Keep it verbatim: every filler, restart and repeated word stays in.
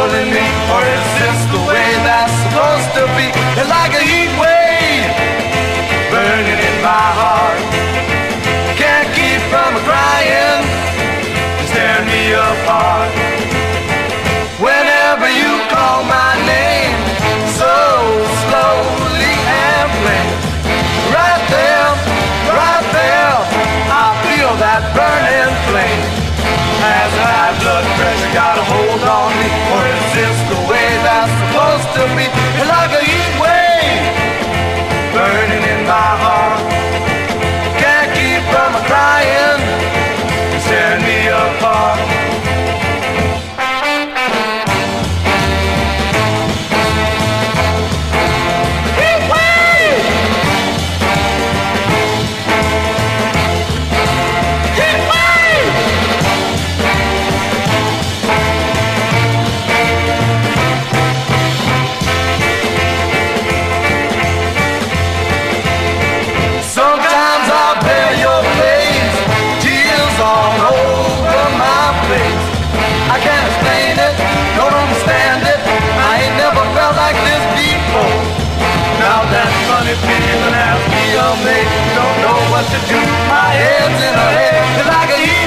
controlling me, or is this the way that's supposed to be? It's like a heat wave burning in my heart. Can't keep from crying, it's tearing me apart. Whenever you call my name, so slowly and plain, right there, right there, I feel that burning flame. Has high blood pressure got a hold on me, or is this the way that's supposed to be? It's like a heat wave burning in my heart. Can't keep from crying, it's tearing me apart. Feeling as me, don't know what to do. My head's in a head, it's like a heat